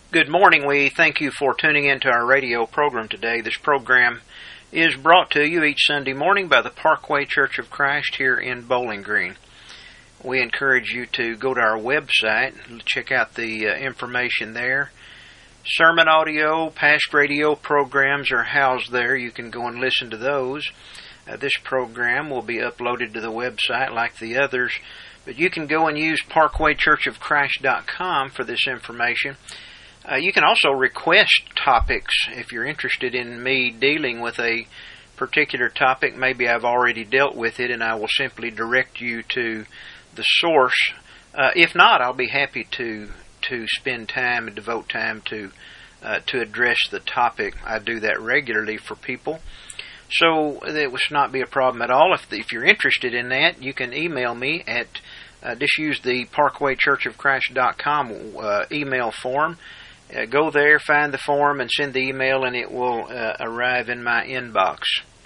Good morning. We thank you for tuning into our radio program today. This program is brought to you each Sunday morning by the Parkway Church of Christ here in Bowling Green. We encourage you to go to our website, check out the information there. Sermon audio, past radio programs are housed there. You can go and listen to those. This program will be uploaded to the website like the others, but you can go and use parkwaychurchofchrist.com for this information. You can also request topics if you're interested in me dealing with a particular topic. Maybe I've already dealt with it and I will simply direct you to the source. If not, I'll be happy to spend time and devote time to address the topic. I do that regularly for people. So it would not be a problem at all. If you're interested in that, you can email me at just use the parkwaychurchofchrist.com email form. Go there, find the form, and send the email, and it will arrive in my inbox.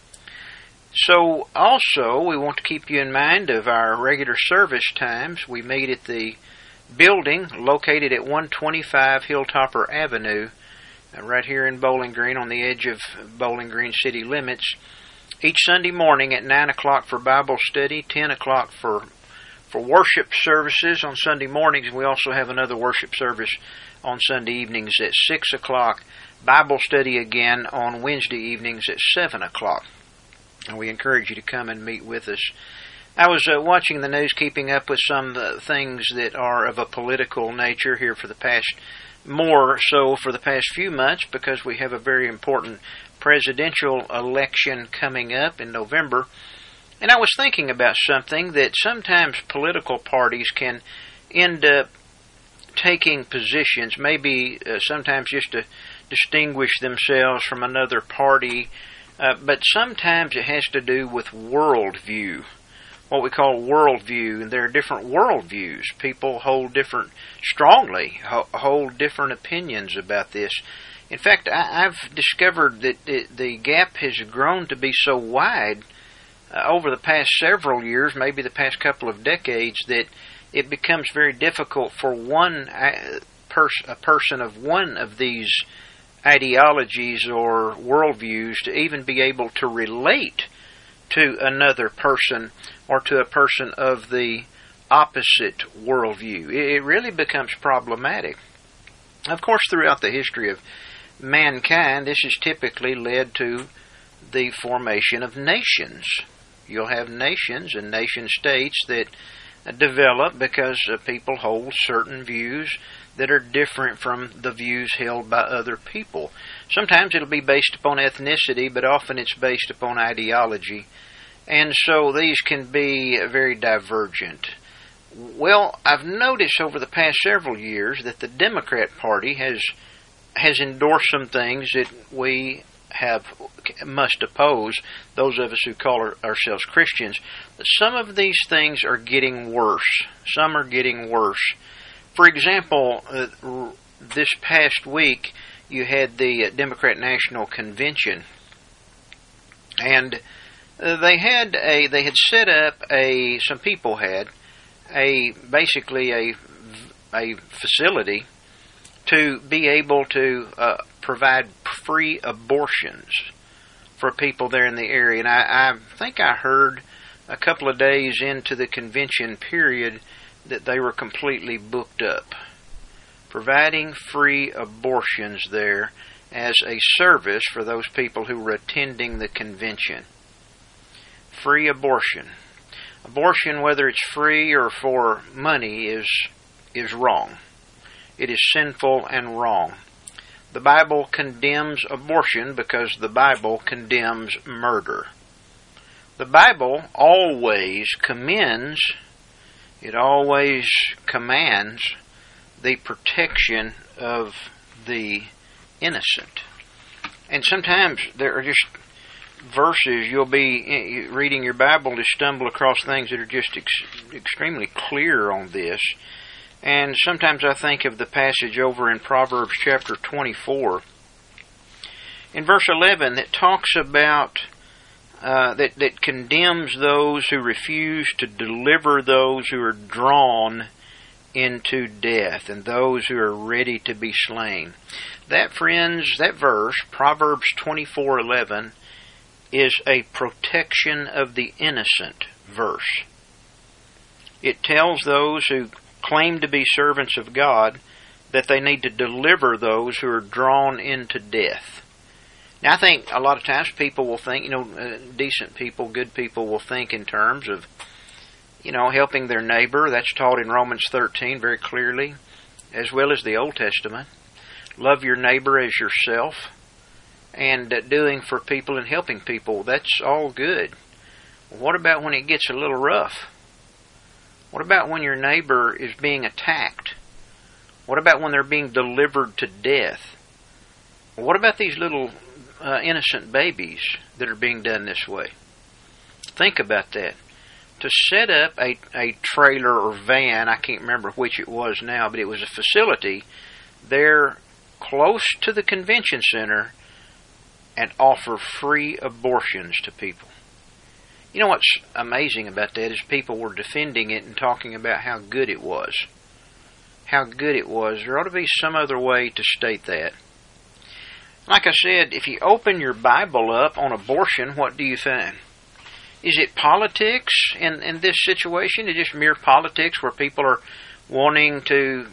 So, also, we want to keep you in mind of our regular service times. We meet at the building located at 125 Hilltopper Avenue, right here in Bowling Green, on the edge of Bowling Green city limits, each Sunday morning at 9 o'clock for Bible study, 10 o'clock for worship services on Sunday mornings. We also have another worship service on Sunday evenings at 6 o'clock. Bible study again on Wednesday evenings at 7 o'clock. And we encourage you to come and meet with us. I was watching the news, keeping up with some things that are of a political nature here for the past, more so for the past few months, because we have a very important presidential election coming up in November. And I was thinking about something that sometimes political parties can end up taking positions, maybe sometimes just to distinguish themselves from another party, but sometimes it has to do with worldview, what we call worldview, and there are different worldviews. People hold different opinions about this. In fact, I've discovered that the gap has grown to be so wide over the past several years, maybe the past couple of decades, that it becomes very difficult for a person of one of these ideologies or worldviews to even be able to relate to another person or to a person of the opposite worldview. It really becomes problematic. Of course, throughout the history of mankind, this has typically led to the formation of nations. You'll have nations and nation states that develop because people hold certain views that are different from the views held by other people. Sometimes it'll be based upon ethnicity, but often it's based upon ideology. And so these can be very divergent. Well, I've noticed over the past several years that the Democrat Party has endorsed some things that we must oppose, those of us who call ourselves Christians. Some of these things are getting worse. Some are getting worse. For example, this past week you had the Democrat National Convention, and they had set up some people had basically a facility to be able to provide free abortions for people there in the area. And I think I heard a couple of days into the convention period that they were completely booked up, providing free abortions there as a service for those people who were attending the convention. Free abortion. Abortion, whether it's free or for money, is wrong. It is sinful and wrong. The Bible condemns abortion because the Bible condemns murder. The Bible always commends, it always commands the protection of the innocent. And sometimes there are just verses, you'll be reading your Bible to stumble across things that are just extremely clear on this. And sometimes I think of the passage over in Proverbs chapter 24, in verse 11, that talks about, that condemns those who refuse to deliver those who are drawn into death, and those who are ready to be slain. That, friends, that verse, Proverbs 24:11, is a protection of the innocent verse. It tells those who claim to be servants of God that they need to deliver those who are drawn into death. Now, I think a lot of times people will think, decent people, good people will think in terms of, helping their neighbor. That's taught in Romans 13 very clearly, as well as the Old Testament. Love your neighbor as yourself, and doing for people and helping people. That's all good. What about when it gets a little rough? What about when your neighbor is being attacked? What about when they're being delivered to death? What about these little innocent babies that are being done this way? Think about that. To set up a trailer or van, I can't remember which it was now, but it was a facility there close to the convention center and offer free abortions to people. You know what's amazing about that is people were defending it and talking about how good it was. How good it was. There ought to be some other way to state that. Like I said, if you open your Bible up on abortion, what do you find? Is it politics in this situation? Is it just mere politics where people are wanting to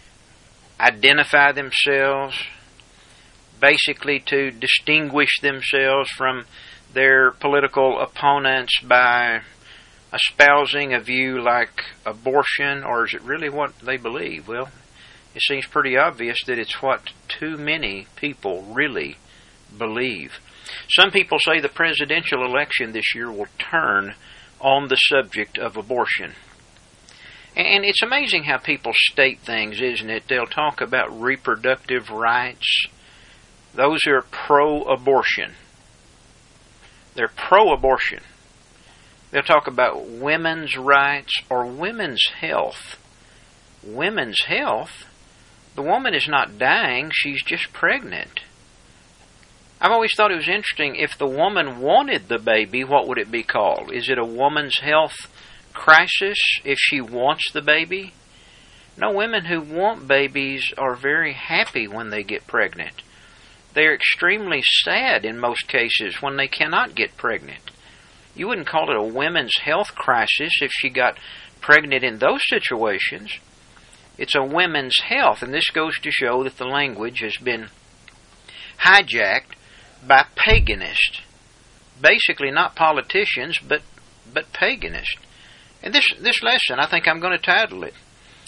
identify themselves, basically to distinguish themselves from their political opponents by espousing a view like abortion, or is it really what they believe? Well, it seems pretty obvious that it's what too many people really believe. Some people say the presidential election this year will turn on the subject of abortion. And it's amazing how people state things, isn't it? They'll talk about reproductive rights. Those who are pro-abortion. They're pro-abortion. They'll talk about women's rights or women's health. Women's health? The woman is not dying, she's just pregnant. I've always thought it was interesting, if the woman wanted the baby, what would it be called? Is it a woman's health crisis if she wants the baby? No, women who want babies are very happy when they get pregnant. They're extremely sad in most cases when they cannot get pregnant. You wouldn't call it a women's health crisis if she got pregnant in those situations. It's a women's health, and this goes to show that the language has been hijacked by paganists. Basically not politicians, but paganists. And this lesson, I think I'm going to title it,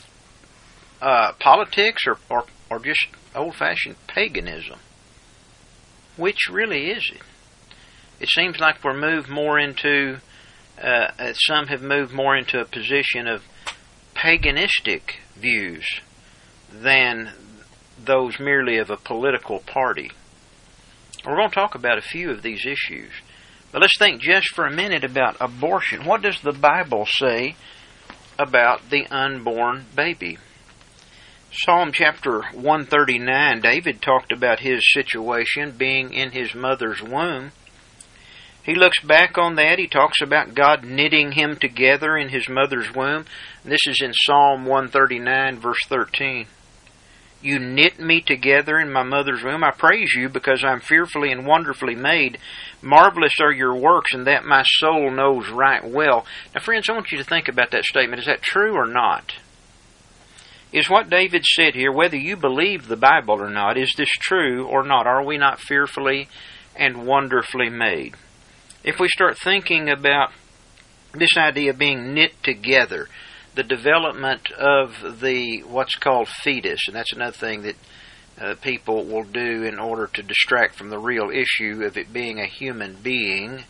Politics or just old-fashioned paganism. Which really is it? It seems like we're moved more into, some have moved more into a position of paganistic views than those merely of a political party. We're going to talk about a few of these issues. But let's think just for a minute about abortion. What does the Bible say about the unborn baby? Psalm chapter 139, David talked about his situation being in his mother's womb. He looks back on that. He talks about God knitting him together in his mother's womb. This is in Psalm 139, verse 13. You knit me together in my mother's womb. I praise you because I'm fearfully and wonderfully made. Marvelous are your works, and that my soul knows right well. Now, friends, I want you to think about that statement. Is that true or not? Is what David said here, whether you believe the Bible or not, is this true or not? Are we not fearfully and wonderfully made? If we start thinking about this idea of being knit together, the development of the what's called fetus, and that's another thing that people will do in order to distract from the real issue of it being a human being,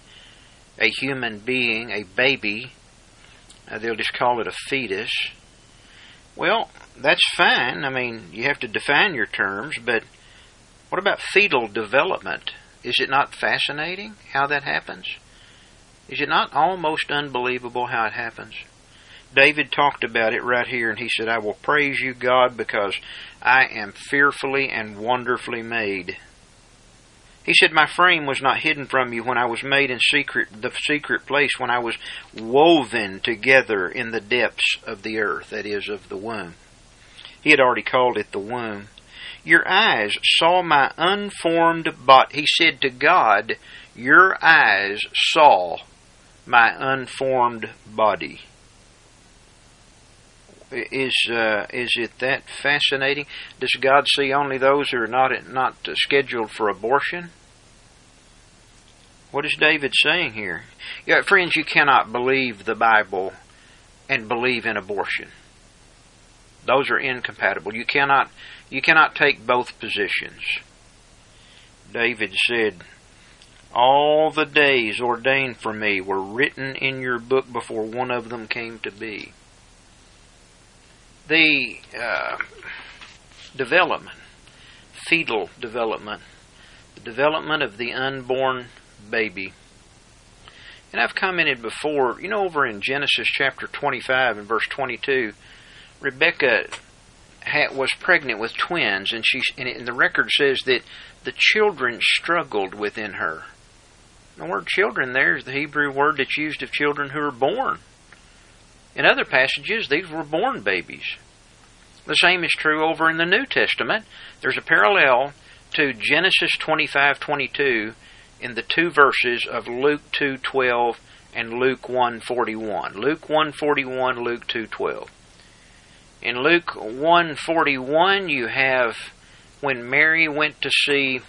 a baby. They'll just call it a fetus. Well, that's fine. I mean, you have to define your terms, but what about fetal development? Is it not fascinating how that happens? Is it not almost unbelievable how it happens? David talked about it right here, and he said, I will praise you, God, because I am fearfully and wonderfully made. He said, my frame was not hidden from you when I was made in the secret place, when I was woven together in the depths of the earth, that is, of the womb. He had already called it the womb. Your eyes saw my unformed body. He said to God, your eyes saw my unformed body. Is it that fascinating? Does God see only those who are not scheduled for abortion? What is David saying here? Yeah, friends, you cannot believe the Bible and believe in abortion. Those are incompatible. You cannot take both positions. David said, all the days ordained for me were written in your book before one of them came to be. The fetal development, the development of the unborn baby. And I've commented before, over in Genesis chapter 25 and verse 22, Rebekah was pregnant with twins, and the record says that the children struggled within her. The word children there is the Hebrew word that's used of children who are born. In other passages, these were born babies. The same is true over in the New Testament. There's a parallel to Genesis 25:22 in the two verses of Luke 2:12 and Luke 1:41. Luke 1:41, Luke 2:12. In Luke 1:41, you have when Mary went to see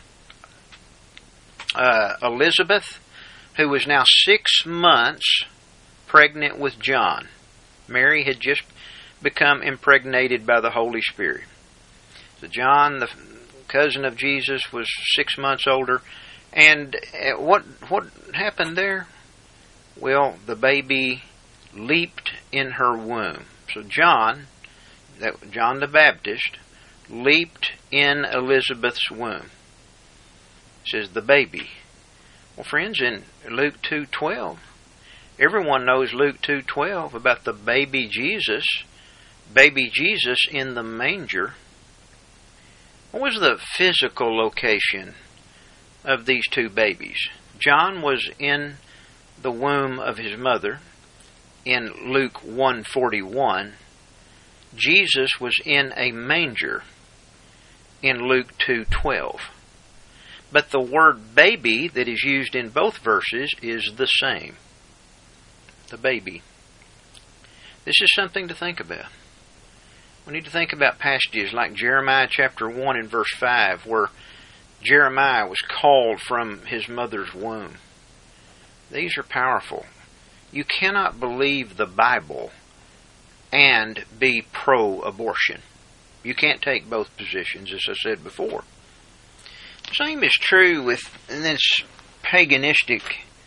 Elizabeth, who was now 6 months pregnant with John. Mary had just become impregnated by the Holy Spirit. So John, the cousin of Jesus, was 6 months older. And what happened there? Well, the baby leaped in her womb. So John the Baptist, leaped in Elizabeth's womb. It says the baby. Well, friends, in Luke 2:12, everyone knows Luke 2:12 about the baby Jesus in the manger. What was the physical location of these two babies? John was in the womb of his mother in Luke 1:41. Jesus was in a manger in Luke 2:12. But the word baby that is used in both verses is the same. The baby. This is something to think about. We need to think about passages like Jeremiah chapter 1 and verse 5, where Jeremiah was called from his mother's womb. These are powerful. You cannot believe the Bible and be pro-abortion. You can't take both positions, as I said before. The same is true with this paganistic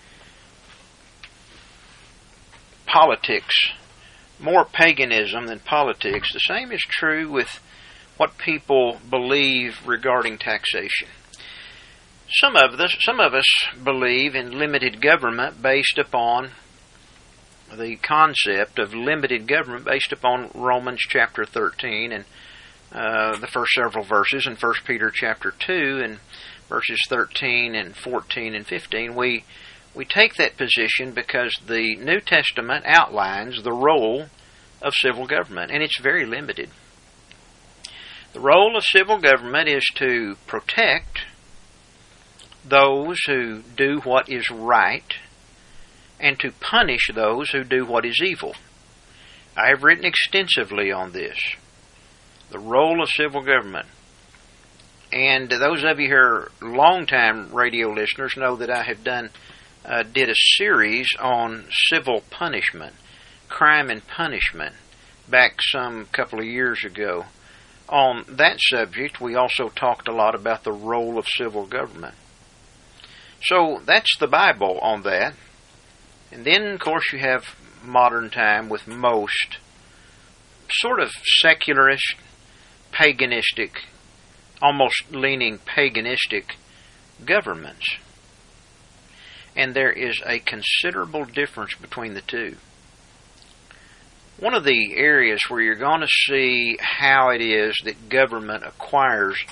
politics. More paganism than politics. The same is true with what people believe regarding taxation. Some of us believe in limited government based upon the concept of limited government based upon Romans chapter 13 and the first several verses in 1 Peter chapter 2 and verses 13 and 14 and 15. We take that position because the New Testament outlines the role of civil government, and it's very limited. The role of civil government is to protect those who do what is right and to punish those who do what is evil. I have written extensively on this, the role of civil government. And those of you who are long-time radio listeners know that I have did a series on civil punishment, crime and punishment, back some couple of years ago. On that subject, we also talked a lot about the role of civil government. So that's the Bible on that. And then, of course, you have modern time with most sort of secularist, paganistic, almost leaning paganistic governments. And there is a considerable difference between the two. One of the areas where you're going to see how it is that government acquires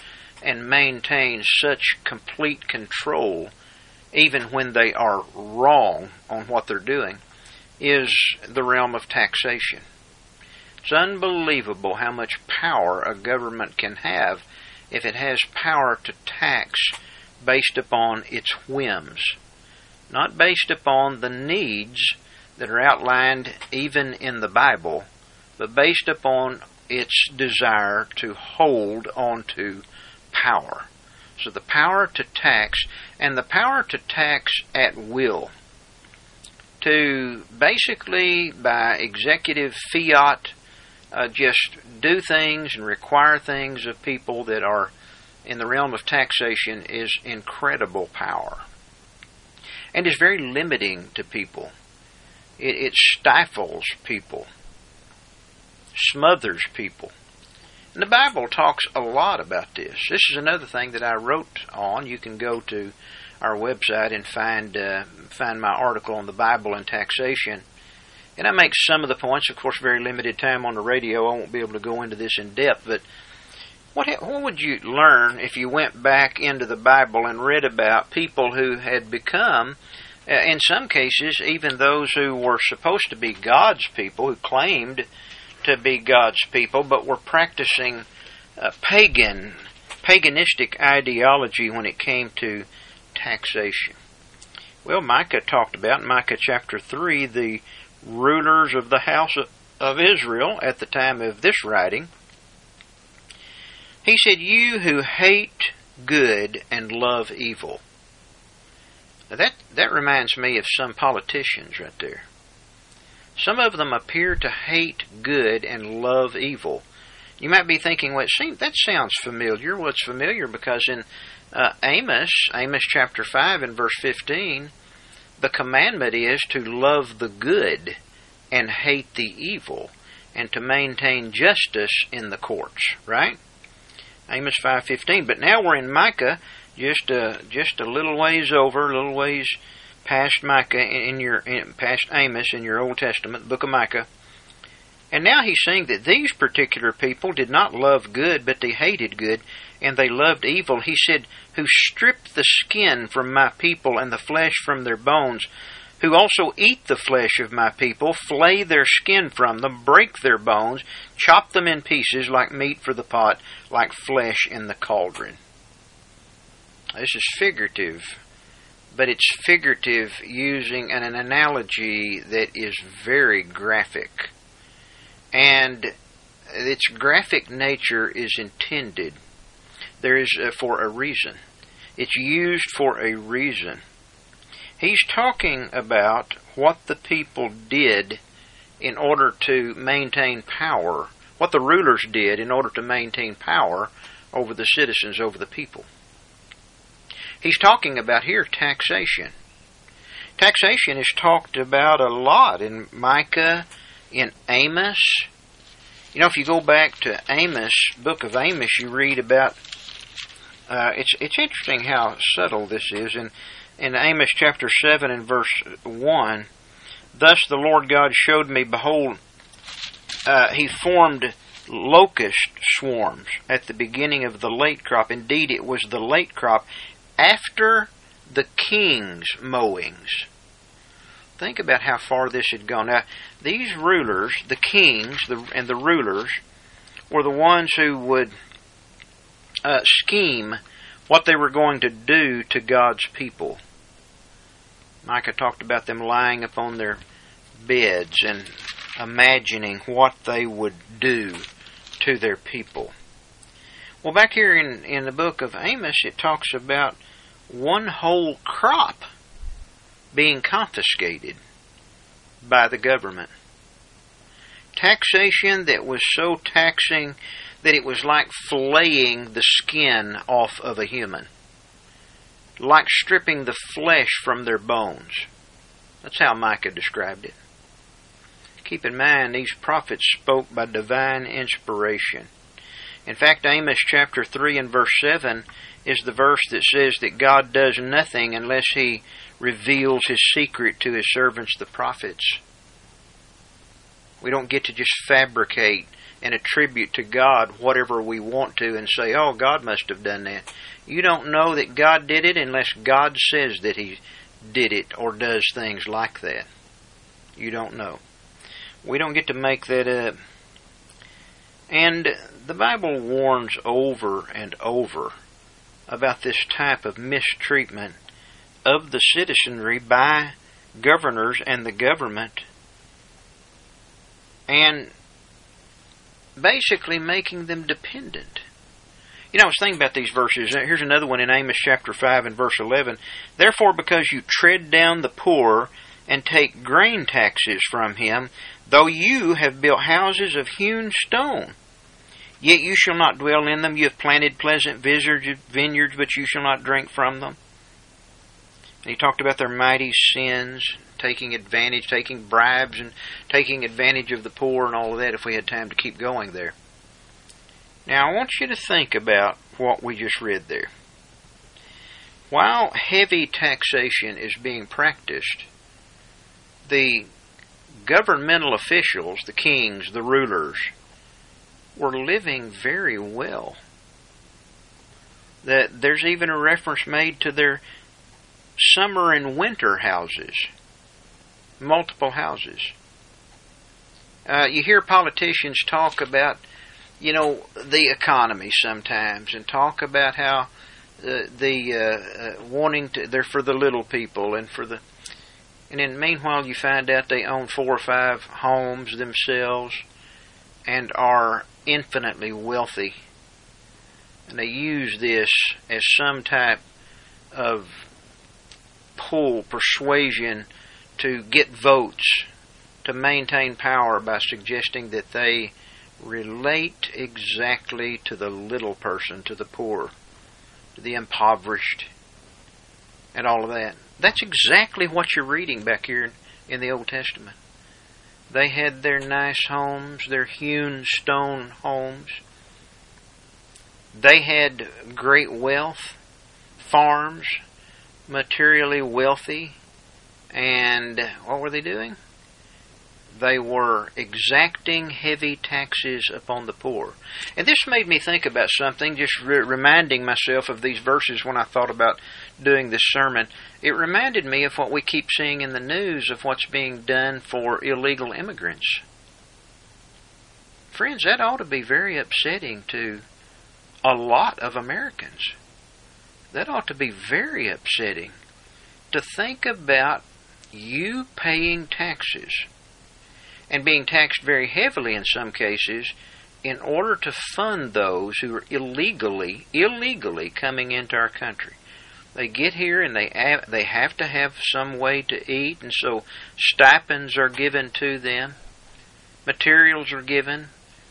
and maintain such complete control, even when they are wrong on what they're doing, is the realm of taxation. It's unbelievable how much power a government can have if it has power to tax based upon its whims, not based upon the needs that are outlined even in the Bible, but based upon its desire to hold on to power. So the power to tax, and the power to tax at will, to basically by executive fiat just do things and require things of people that are in the realm of taxation, is incredible power. And is very limiting to people. It stifles people, smothers people. And the Bible talks a lot about this. This is another thing that I wrote on. You can go to our website and find my article on the Bible and taxation. And I make some of the points. Of course, very limited time on the radio. I won't be able to go into this in depth. But what would you learn if you went back into the Bible and read about people who had become, in some cases, even those who were supposed to be God's people, who claimed to be God's people, but were practicing paganistic ideology when it came to taxation? Well, Micah talked about, in Micah chapter 3, the rulers of the house of Israel at the time of this writing. He said, "You who hate good and love evil." Now that reminds me of some politicians right there. Some of them appear to hate good and love evil. You might be thinking, well, that sounds familiar. Well, it's familiar because in Amos chapter 5 and verse 15, the commandment is to love the good and hate the evil, and to maintain justice in the courts, right? Amos 5:15. But now we're in Micah, just a little ways over, a little ways past Micah past Amos in your Old Testament, book of Micah. And now he's saying that these particular people did not love good, but they hated good, and they loved evil. He said, "Who stripped the skin from my people and the flesh from their bones, who also eat the flesh of my people, flay their skin from them, break their bones, chop them in pieces like meat for the pot, like flesh in the cauldron." This is figurative, but it's figurative using an analogy that is very graphic. And its graphic nature is intended. There is for a reason. It's used for a reason. He's talking about what the people did in order to maintain power, what the rulers did in order to maintain power over the citizens, over the people. He's talking about here taxation. Taxation is talked about a lot in Micah, in Amos. You know, if you go back to Amos, book of Amos, you read about, it's interesting how subtle this is. In Amos chapter 7 and verse 1, "Thus the Lord God showed me, behold, he formed locust swarms at the beginning of the late crop. Indeed, it was the late crop after the king's mowings." Think about how far this had gone. Now, these rulers, the kings and the rulers, were the ones who would scheme what they were going to do to God's people. Micah talked about them lying upon their beds and imagining what they would do to their people. Well, back here in the book of Amos, it talks about one whole crop being confiscated by the government. Taxation that was so taxing that it was like filleting the skin off of a human, like stripping the flesh from their bones. That's how Micah described it. Keep in mind, these prophets spoke by divine inspiration. In fact, Amos chapter 3 and verse 7 is the verse that says that God does nothing unless He reveals His secret to His servants, the prophets. We don't get to just fabricate and attribute to God whatever we want to and say, oh, God must have done that. You don't know that God did it unless God says that He did it or does things like that. You don't know. We don't get to make that up. And the Bible warns over and over about this type of mistreatment of the citizenry by governors and the government, and basically making them dependent. You know, I was thinking about these verses. Here's another one in Amos chapter 5 and verse 11. Therefore, because you tread down the poor and take grain taxes from him, though you have built houses of hewn stone, yet you shall not dwell in them. You have planted pleasant vineyards, but you shall not drink from them. And he talked about their mighty sins, taking advantage, taking bribes, and taking advantage of the poor and all of that, if we had time to keep going there. Now, I want you to think about what we just read there. While heavy taxation is being practiced, the governmental officials, the kings, the rulers, were living very well. That there's even a reference made to their summer and winter houses, multiple houses. You hear politicians talk about, the economy sometimes, and talk about how wanting to, they're for the little people and then meanwhile you find out they own 4 or 5 homes themselves and are infinitely wealthy, and they use this as some type of pull, persuasion to get votes, to maintain power by suggesting that they relate exactly to the little person, to the poor, to the impoverished, and all of that. That's exactly what you're reading back here in the Old Testament. They had their nice homes, their hewn stone homes. They had great wealth, farms, materially wealthy, and what were they doing? They were exacting heavy taxes upon the poor. And this made me think about something, just reminding myself of these verses when I thought about doing this sermon. It reminded me of what we keep seeing in the news of what's being done for illegal immigrants. Friends, that ought to be very upsetting to a lot of Americans. That ought to be very upsetting to think about you paying taxes, and being taxed very heavily in some cases, in order to fund those who are illegally coming into our country. They get here and they have to have some way to eat, and so stipends are given to them, materials are given,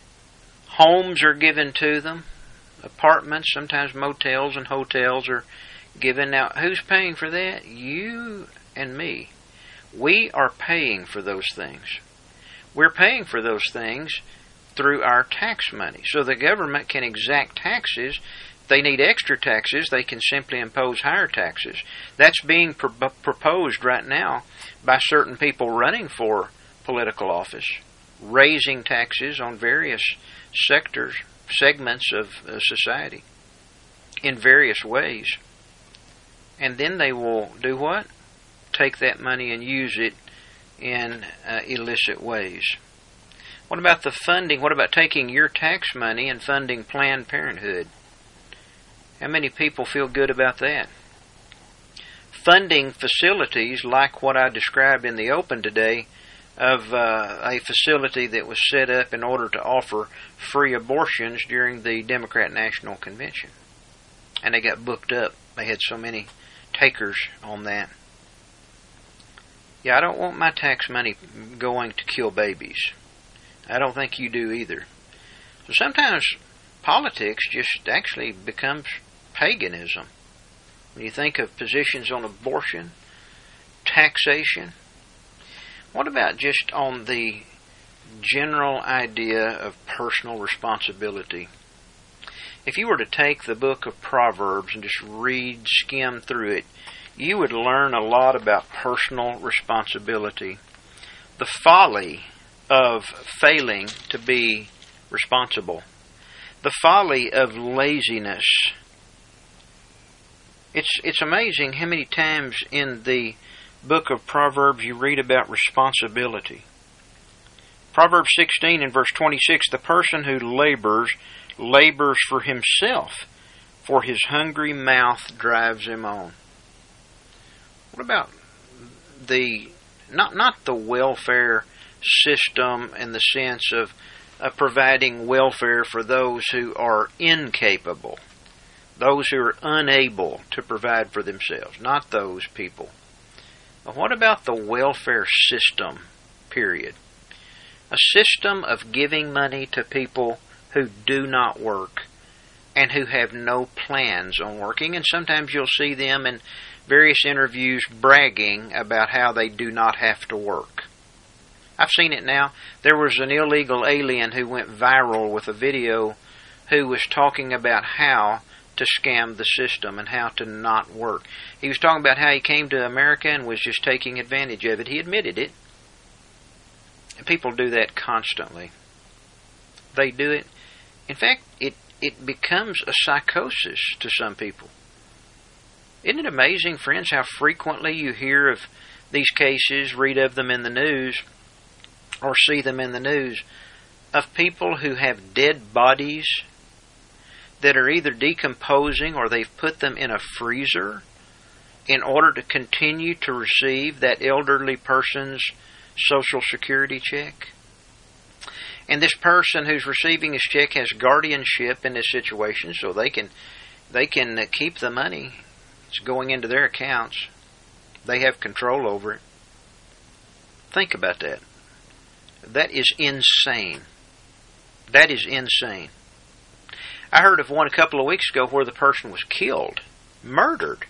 homes are given to them, apartments, sometimes motels and hotels are given. Now, who's paying for that? You and me. We are paying for those things. We're paying for those things through our tax money. So the government can exact taxes. If they need extra taxes, they can simply impose higher taxes. That's being proposed right now by certain people running for political office, raising taxes on various segments of society in various ways. And then they will do what? Take that money and use it in illicit ways. What about the funding? What about taking your tax money and funding Planned Parenthood? How many people feel good about that? Funding facilities like what I described in the open today, of a facility that was set up in order to offer free abortions during the Democrat National Convention. And they got booked up. They had so many takers on that. Yeah, I don't want my tax money going to kill babies. I don't think you do either. So sometimes politics just actually becomes paganism. When you think of positions on abortion, taxation, what about just on the general idea of personal responsibility? If you were to take the book of Proverbs and just skim through it, you would learn a lot about personal responsibility. The folly of failing to be responsible. The folly of laziness. It's amazing how many times in the book of Proverbs you read about responsibility. Proverbs 16 and verse 26, the person who labors for himself, for his hungry mouth drives him on. What about not the welfare system in the sense of providing welfare for those who are incapable, those who are unable to provide for themselves, not those people. But what about the welfare system, period? A system of giving money to people who do not work and who have no plans on working, and sometimes you'll see them in various interviews bragging about how they do not have to work. I've seen it now. There was an illegal alien who went viral with a video who was talking about how to scam the system and how to not work. He was talking about how he came to America and was just taking advantage of it. He admitted it. And people do that constantly. They do it. In fact, it becomes a psychosis to some people. Isn't it amazing, friends, how frequently you hear of these cases, read of them in the news, or see them in the news, of people who have dead bodies that are either decomposing or they've put them in a freezer in order to continue to receive that elderly person's Social Security check. And this person who's receiving his check has guardianship in this situation, so they can keep the money. It's going into their accounts. They have control over it. Think about that. That is insane. That is insane. I heard of one a couple of weeks ago where the person was killed, murdered,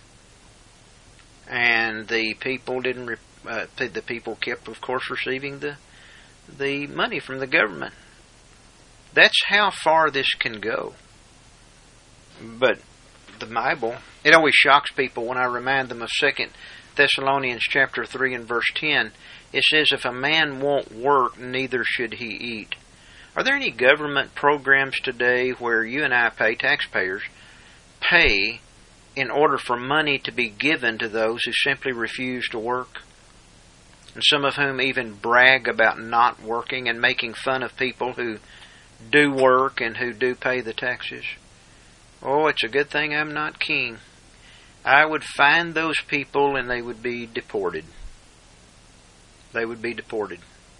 and the people the people kept, of course, receiving the money from the government. That's how far this can go. But the Bible, it always shocks people when I remind them of 2 Thessalonians chapter 3 and verse 10. It says, if a man won't work, neither should he eat. Are there any government programs today where you and I pay, taxpayers, pay in order for money to be given to those who simply refuse to work? And some of whom even brag about not working and making fun of people who do work and who do pay the taxes. Oh, it's a good thing I'm not king. I would find those people and they would be deported. They would be deported.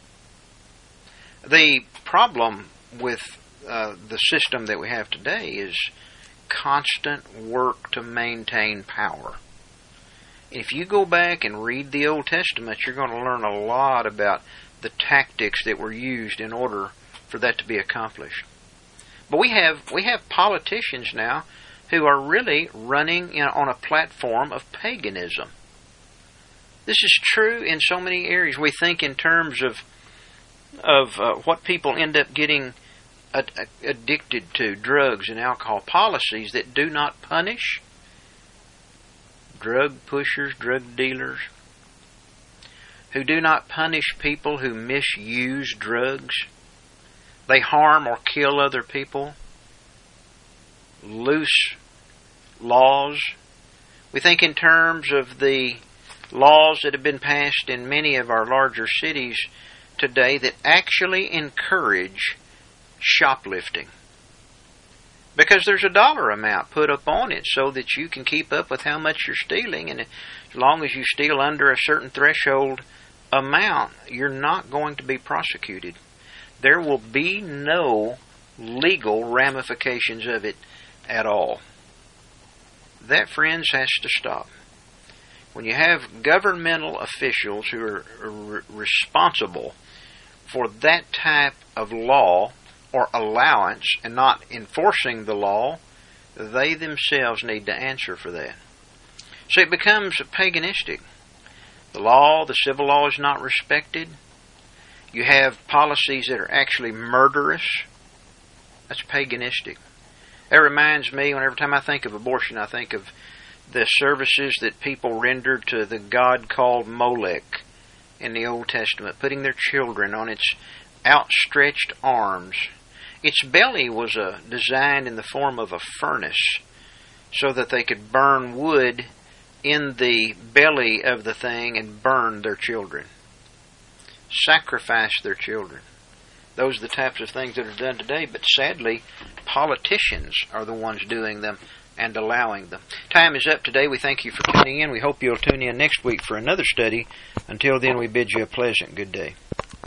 The problem with the system that we have today is constant work to maintain power. If you go back and read the Old Testament, you're going to learn a lot about the tactics that were used in order for that to be accomplished. But we have politicians now who are really running on a platform of paganism. This is true in so many areas. We think in terms of what people end up getting addicted to, drugs and alcohol, policies that do not punish drug pushers, drug dealers, who do not punish people who misuse drugs. They harm or kill other people. Loose laws. We think in terms of the laws that have been passed in many of our larger cities today that actually encourage shoplifting. Because there's a dollar amount put up on it so that you can keep up with how much you're stealing, and as long as you steal under a certain threshold amount, you're not going to be prosecuted. There will be no legal ramifications of it at all. That, friends, has to stop. When you have governmental officials who are responsible for that type of law or allowance and not enforcing the law, they themselves need to answer for that. So it becomes paganistic. The law, the civil law, is not respected. You have policies that are actually murderous. That's paganistic. That reminds me, every time I think of abortion, I think of the services that people rendered to the god called Molech in the Old Testament, putting their children on its outstretched arms Its belly was designed in the form of a furnace so that they could burn wood in the belly of the thing and burn their children. Sacrifice their children. Those are the types of things that are done today, but sadly, politicians are the ones doing them and allowing them. Time is up today. We thank you for tuning in. We hope you'll tune in next week for another study. Until then, we bid you a pleasant good day.